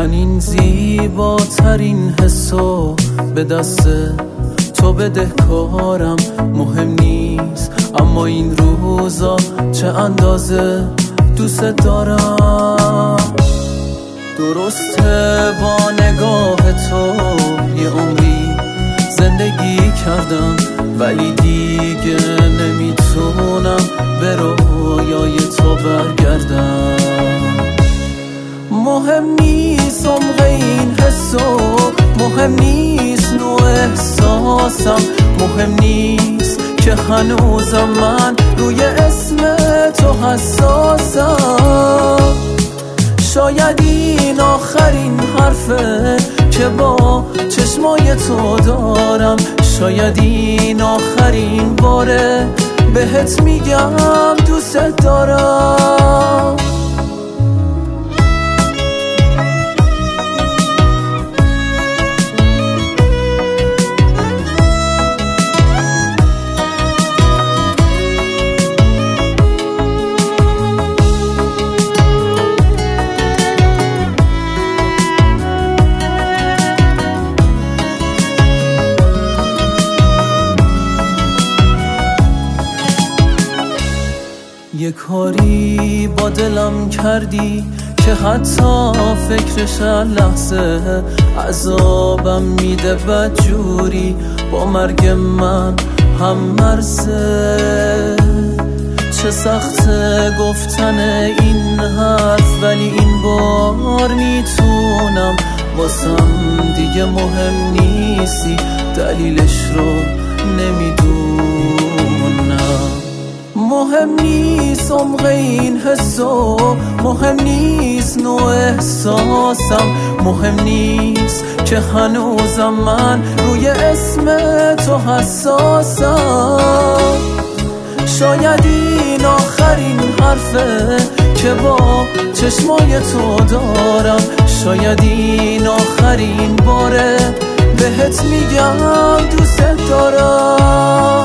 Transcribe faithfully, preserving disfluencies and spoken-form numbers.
من این زیباترین حسو به دست تو بدهکارم. مهم نیست اما این روزا چه اندازه دوست دارم. درسته با نگاه تو یه عمری زندگی کردم، ولی دیگه نمیتونم به رویای تو برگردم. مهم نیست عمق این حسو، مهم نیست نوع احساسم، مهم نیست که هنوزم من روی اسم تو حساسم. شاید این آخرین حرفه که با چشمای تو دارم، شاید این آخرین باره بهت میگم دوست دارم. یه کاری با دلم کردی که حتی فکرش لحظه عذابم میده بدجوری. با مرگ من هم مرزه. چه سخته گفتن این حرف، ولی این بار میتونم. واسم دیگه مهم نیستی، دلیلش رو نمیدونم. مهم نیست عمق این حسو، مهم نیست نوع احساسم، مهم نیست که هنوزم من روی اسم تو حساسم. شاید این آخرین حرفه که با چشمای تو دارم، شاید این آخرین باره بهت میگم دوست دارم.